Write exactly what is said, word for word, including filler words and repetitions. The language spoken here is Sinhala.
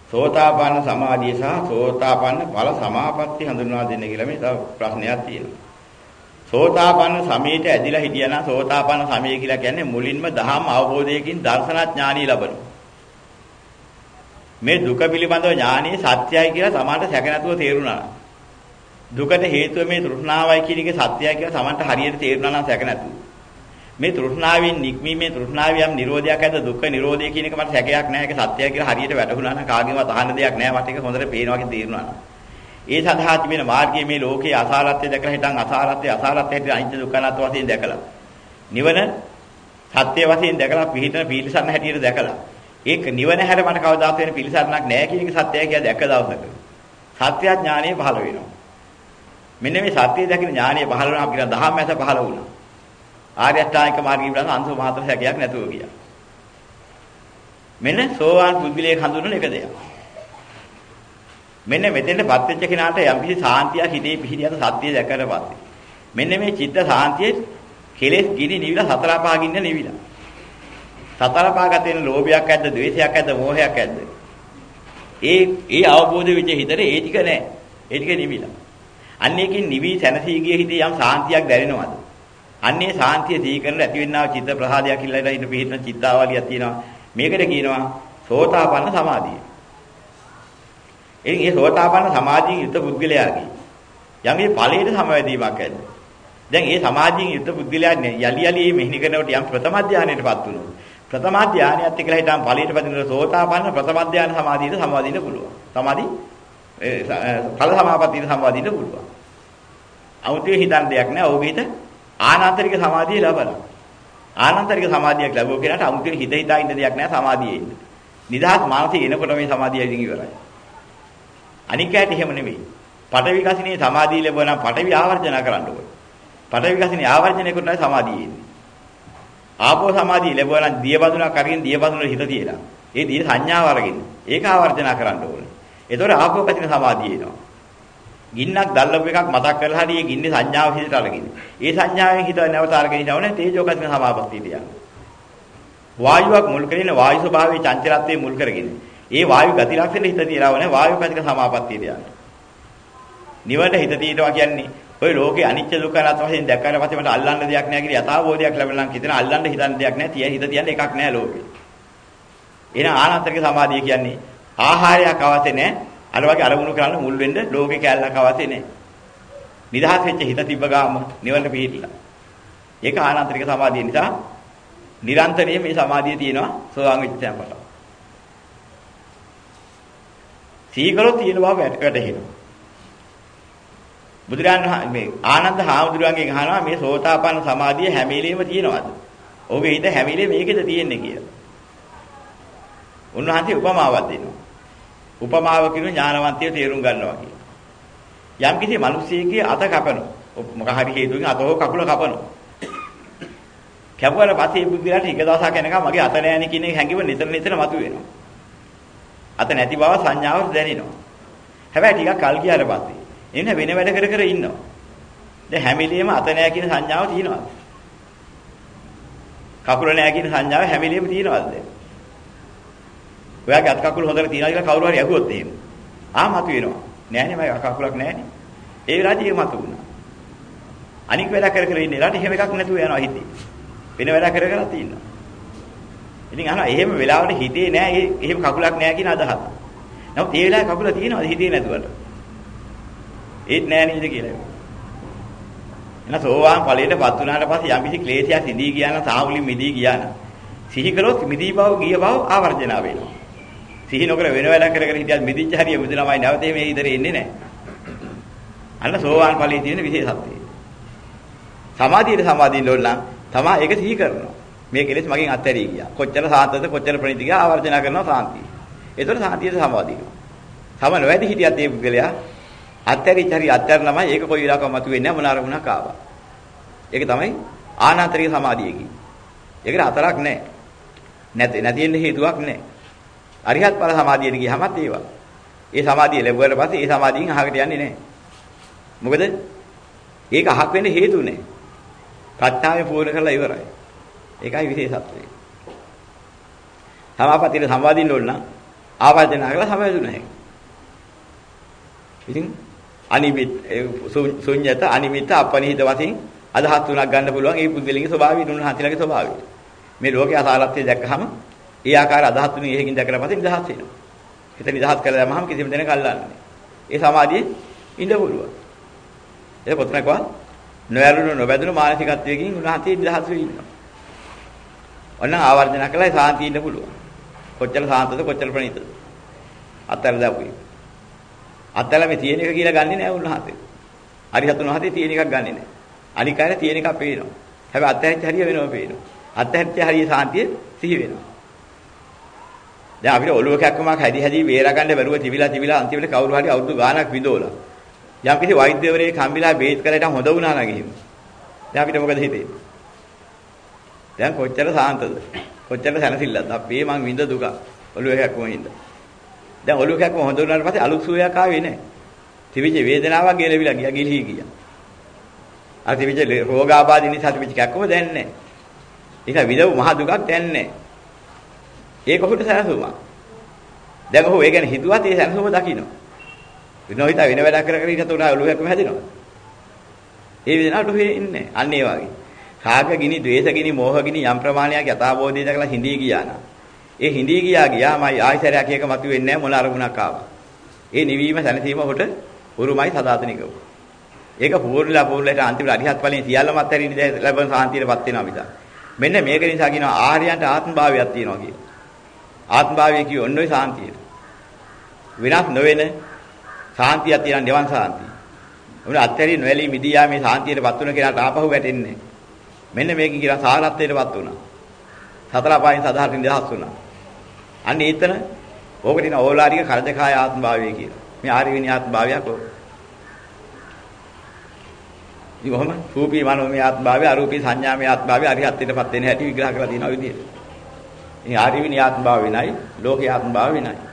සෝතාපන්න සමාධිය සහ සෝතාපන්න ඵල සමාපatti හඳුන්වා දෙන්න කියලා මේ තව ප්‍රශ්නයක් තියෙනවා. සෝතාපන්න සමයට ඇදිලා හිටියනම් සෝතාපන්න සමය කියලා කියන්නේ මුලින්ම දහම් අවබෝධයකින් දර්ශනඥානිය ලබනවා. මේ දුක පිළිබඳව ඥානිය සත්‍යයි කියලා සමාන්ට සැක නැතුව තේරුණා. දුකට හේතුව මේ තෘෂ්ණාවයි කියන එකේ සත්‍යයි කියලා සමාන්ට හරියට තේරුණා නම් සැක නැතුව. මේ තෘෂ්ණාවෙන් නික්මීමේ තෘෂ්ණාවියම් නිරෝධයක් ඇද්ද දුක්ඛ නිරෝධය කියන එක මට සැකයක් නැහැ. ඒක සත්‍යයි කියලා හරියට වැටහුණා නම් කාගෙන්වත් අහන්න දෙයක් නැහැ. මට ඒක හොඳට පේනවා වගේ තේරුණා. ඒ සඳහා තිබෙන මාර්ගයේ මේ ලෝකයේ අසාරත්වය දැකලා හිටන් අසාරත්වය අසාරත්වය හැටියට අනිත්‍ය දුක්ඛ අනාත්ම වශයෙන් දැකලා නිවන සත්‍ය වශයෙන් දැකලා පිළිතන පිළිසන්න හැටියට දැකලා ඒක නිවන හැර මට කවදාත් වෙන පිළිසරණක් නැහැ කියන එක සත්‍යයි කියලා දැක්ක දවසක සත්‍ය ඥානය පහළ වෙනවා. මෙන්න මේ සත්‍ය දැකින ඥානය පහළ වුණා අපිට දහම් මැස පහළ වුණා. ආර්ය අෂ්ටාංගික මාර්ගයේ බලන අන්තිම මාත්‍ර සැකයක් නැතුව ගියා. මෙන්න සෝවාන් පුද්ගලයෙක් හඳුන්වන එක දෙයක්. මෙන්න මෙතෙන්ට පත් වෙච්ච කෙනාට යම්කිසි සාන්තියක් හිතේ පිහිටියද සත්‍ය දැකලා පස්සේ. මෙන්න මේ චිත්ත සාන්තියේ කෙලෙස් ගිනි නිවිලා සතර පාගින්න නිවිලා. සතර පාගත වෙන ලෝභයක් ඇද්ද, ද්වේෂයක් ඇද්ද, මෝහයක් ඇද්ද? ඒ ඒ අවබෝධ වෙච්ච හිතේ ඒ ටික නැහැ. ඒ ටික නිවිලා. අන්න ඒකෙන් නිවි සැනසී ගිය හිතේ යම් සාන්තියක් දැනෙනවද? අන්නේ සාන්තිය දී කරන ඇතිවෙනා චිත්ත ප්‍රසාදයක් කියලා ඉඳ පිහිටන චිත්තාවලියක් තියෙනවා. මේකට කියනවා සෝතාපන්න සමාධිය. එයින් ඒ සෝතාපන්න සමාධියෙන් යුත් පුද්ගලයාගේ යම් මේ ඵලයට සමවැදීමක් ඇද්ද? දැන් මේ සමාධියෙන් යුත් පුද්ගලයා යලි යලි මේ මෙහිණි කරනකොට යම් ප්‍රථම ධානයටපත් වුණොත් ප්‍රථම ධානයත් එක්කලා හිටන් ඵලයට පදින සෝතාපන්න ප්‍රථම ධාන සමාධියට සමවදින්න පුළුවන්. සමාධි ඵල සමාපත්තියට සමවදින්න පුළුවන්. අමුතුවේ හිතන දෙයක් නෑ. ඔහුගේ හිත ආනන්තරික සමාධිය ලබනවා. ආනන්තරික සමාධියක් ලැබුව කෙනාට අමුතුවේ හිත හිතා ඉන්න දෙයක් නෑ සමාධියේ ඉන්න. නිදහස් මානසික එනකොට මේ සමාධිය ඉදින් ඉවරයි. අනිකයට එහෙම නෙවෙයි. පඨවි කසිනේ සමාධිය ලැබුවා නම් පඨවි ආවර්ජන කරන්න ඕනේ. පඨවි කසිනේ ආවර්ජනය කරනයි සමාධිය එන්නේ. ආපෝ සමාධිය ලැබුවා නම් දිය බඳුනක් අරගෙන දිය බඳුනට හිත තියලා. ඒ දිය සංඥාව අරගෙන ඒක ආවර්ජන කරන්න ඕනේ. ඒතකොට ආපෝ කසිනේ සමාධිය එනවා. ගින්නක් දැල්ලපු එකක් මතක් කරලා හරි ඒ ගින්නේ සංඥාව හිතට අරගෙන. ඒ සංඥාවෙන් හිත නැවත අරගෙන ඉනවනේ තේජෝ කසිනේ සමාපත්තියට යනවා. වායුවක් මුල් කරගෙන වායු ස්වභාවයේ චංචලත්වයේ මුල් කරගෙන ඒ වායු ගති ලක්ෂණ හිත තියලාවනේ වායු කසිනේ සමාපත්තියට යනවා. නිවන හිත තියෙනවා කියන්නේ ඔය ලෝකේ අනිත්‍ය දුක්ඛ අනාත්ම වශයෙන් දැක්කට පස්සේ මට අල්ලන්න දෙයක් නැහැ කියලා යථාබෝධයක් ලැබෙනවා නම් හිතන අල්ලන්න හිතන්න දෙයක් නැහැ. තිය හිත තියන්නේ එකක් නැහැ ලෝකේ. එහෙනම් ආනන්තරික සමාධිය කියන්නේ ආහාරයක් අවශ්‍ය නැහැ. අර වගේ අරමුණු කරන්න මුල් වෙන්න ලෝකේ කැලලක් අවශ්‍ය නැහැ. නිදහස් වෙච්ච හිත තිබ්බ ගාම නිවනට පිහිටලා. ඒක ආනන්තරික සමාධිය නිසා නිරන්තරයෙන් මේ සමාධිය තියෙනවා සෝවාන් වෙච්ච තැනකට. සීකලොත් තියෙන බව වැටහෙනවා. බුදුරජාණන් මේ ආනන්ද හාමුදුරුවන්ගෙන් අහනවා මේ සෝතාපන්න සමාධිය හැම වෙලෙම තියෙනවද? ඔහුගේ හිත හැම වෙලෙම මේකද තියෙන්නේ කියලා. උන්වහන්සේ උපමාවක් දෙනවා. උපමාව කියන ඥානවන්තය තේරුම් ගන්නවා කියලා. යම් කිසි මිනිසෙකගේ අත කපනවා. මොකක් හරි හේතුවකින් අත හෝ කකුල කපනවා. කැපුවාට පස්සේ බුද්ධිලාට එක දවසක් යනකම් මගේ අත නෑනේ කියන එක හැඟීම නිතර නිතර මතුවෙනවා. අත නැති බව සංඥාව දැනෙනවා. හැබැයි ටිකක් කල් ගියාට පස්සේ එන්න වෙන වැඩ කර කර ඉන්නවා. දැන් හැම වෙලෙම අත නෑ කියන සංඥාව තියෙනවද? කකුල නෑ කියන සංඥාව හැම වෙලෙම තියෙනවද දැන්? ඔයාගේ අත් කකුල හොඳට තියනවා කියලා කවුරු හරි අහුවොත් එහෙම. ආ මතු වෙනවා. නෑනේ මගේ කකුලක් නෑනේ. ඒ වෙලාවට ඒක මතු වුණා. අනික් වැඩ කර කර ඉන්න එලාට එහෙම එකක් නැතුව යනවා හිතේ. වෙන වැඩ කර කර තියෙනවා. ඉතින් අහනවා එහෙම වෙලාවට හිතේ නෑ ඒ එහෙම කකුලක් නෑ කියන අදහස. නමුත් ඒ වෙලාවේ කකුල තියෙනවද හිතේ නැතුවට? ඒත් නෑ නේද කියලා. එහෙනම් සෝවාන් ඵලයටපත් වුණාට පස්සේ යම් කිසි ක්ලේශයක් සිඳී ගියා නම් සාහුලින් මිදී ගියා නම් සිහි කළොත් මිදී බව ගිය බව ආවර්ජන වෙනවා. සිහි නොකර වෙන වැඩ කර කර හිටියත් මිදිච්ච හරිය මුදනමයි නැවතේ මේ ඉදිරියේ එන්නේ නැහැ. අන්න සෝවාන් ඵලයේ තියෙන විශේෂත්වය. සමාධියට සමාධියෙන් ඕන නම් තමා ඒක සිහි කරනවා. මේ කෙලෙස් මගෙන් අත්හැරී ගියා. කොච්චර සාන්තද කොච්චර ප්‍රණීත ගියා ආවර්ජන කරනවා සාන්තිය. ඒතකොට සාන්තියට සමාධියනවා. තම නොවැදි හිටියත් ඒ පුද්ගලයා අත්හැරිච්ච හරිය අත්හැරනමයි ඒක කොයි වෙලාවක මතුවෙන්නේ මොන අරමුණක් ආවා. ඒක තමයි ආනාතරික සමාධිය කියන්නේ. ඒකට හතරක් නැහැ. නැති නැති වෙන්න හේතුවක් නැහැ. අරිහත් ඵල සමාධියට ගියහමත් ඒවා. ඒ සමාධිය ලැබුවාට පස්සේ ඒ සමාධියෙන් අහකට යන්නේ නැහැ. මොකද ඒක අහක් වෙන්න හේතු නැහැ. ප්‍රඥාවෙන් පූර්ණ කරලා ඉවරයි. ඒකයි විශේෂත්වය. සමාපත්තියට සම්වාදින්න ඕන නම් ආවර්ජන කරලා සමවැදුණ හැකියි. ඉතින් අනිමිත් ශුන්‍යත අනිමිත අපනිහිත වශයෙන් අදහස් තුනක් ගන්න පුළුවන් ඒ පුද්ගලයාගේ ස්වභාවය උන්වහන්සේලාගේ ස්වභාවය. මේ ලෝකයේ අසාරත්වය දැක්කහම ඒ ආකාර අදහස් තුنين එහෙකින් දැකලා පස්සේ නිදහස් වෙනවා. හිත නිදහස් කරලා දැම්මහම කිසිම දෙයක් අල්ලන්නේ. ඒ සමාධියේ ඉඳ පුළුවන්. ඒක පොතනකවා නොයලුණු නොබැදුණු මානසිකත්වයකින් උන්වහන්සේ නිදහස් වෙ ඉන්නවා. ඔන්න ආවර්ජන කළා සාන්තිය ඉන්න පුළුවන්. කොච්චර සාන්තද කොච්චර ප්‍රණීතද. අත්තර දාපුයි. අත්තල මේ තියෙන එක කියලා ගන්නෙ නෑ උන්වහන්සේ. හරිහතුන් වහන්සේ තියෙන එකක් ගන්නෙ නෑ. අනික අය තියෙන එකක් පේනවා. හැබැයි අත්හැරිච්ච හරිය වෙනව පේනවා. අත්හැරිච්ච හරිය සාන්තිය සිහි වෙනවා. දැන් අපිට ඔළුව කැක්කමක් හැදි හැදි වේරා ගන්න බැරුව තිබිලා තිබිලා අන්තිමට කවුරු හරි අවුරුදු ගාණක් විදෝලා. යම් කිසි වෛද්‍යවරයෙක් හම්බිලා බේත් කරලා හිටන් හොඳ වුණා නම් එහෙම. දැන් අපිට මොකද හිතෙන්නේ? දැන් කොච්චර සාන්තද? කොච්චර සැනසෙල්ලද? අපේ මං විඳ දුක. ඔළුව කැක්කම හින්ද. දැන් ඔළුව කැක්කම හොඳ වුණාට පස්සේ අලුත් සුවයක් ආවේ නැහැ. තිබිච්ච වේදනාවක් ගෙලවිලා ගියා ගිලිහි ගියා. අර තිබිච්ච රෝගාබාධ නිසා තිබිච්ච කැක්කම දැන් නැහැ. ඒක විදව මහ දුකක් දැන් නැහැ. ඒක ඔහුට සැනසුමක්. දැන් ඔහු ඒ ගැන හිතුවත් ඒ සැනසුම දකින්න. විනෝහිත වෙන වැඩ කර කර ඉන්නත් උනා ඔළුවක්ම හැදෙනවා. ඒ විදිහට ඔහු ඉන්නේ. අන්න ඒ වගේ. රාග ගිනි, ද්වේෂ ගිනි, මෝහ ගිනි යම් ප්‍රමාණයක් යථාබෝධය දක්ලා හිඳී ගියා නා. ඒ හිඳී ගියා ගියාමයි ආයතරයක් එක මතුවෙන්නේ නැහැ මොන අරමුණක් ආවා. ඒ නිවීම සැනසීම ඔහුට උරුමයි සදාතනිකව. ඒක පූර්ණලා පූර්ණලට අන්තිමට අරිහත් ඵලයෙන් සියල්ලම අත්හැරින්න ලැබෙන සාන්තියටපත් වෙනවා විතර. මෙන්න මේක නිසා කියනවා ආර්යයන්ට ආත්ම භාවයක් තියෙනවා කියලා. ආත්ම භාවය කිය ඔන්න ඔය සාන්තිය. විනාශ නොවන සාන්තියක් තියෙන නිවන් සාන්තිය. උන අත්හැරි නොඇලී මිදී යාමේ සාන්තියටපත් වෙන කෙනාට ආපහු වැටෙන්නේ. මෙන්න මේකේ කියලා සාරත්වයටපත් වුණා. සතර පායෙන් සදාහරින් නිදහස් වුණා. අන්න ඒතන ඕකට කියන ඕලාරික කරදකාය ආත්ම භාවය කියලා. මේ ආර්ය විනී ආත්ම භාවයක් ඕක. ඉතින් කොහොම රූපී මනෝමය ආත්ම භාවය අරූපී සංඥාමය ආත්ම භාවය අරිහත්ත්වයටපත් වෙන හැටි විග්‍රහ කරලා තියෙනවා විදියට. මේ ආර්ය විනී ආත්ම භාව වෙනයි ලෝකේ ආත්ම භාව වෙනයි.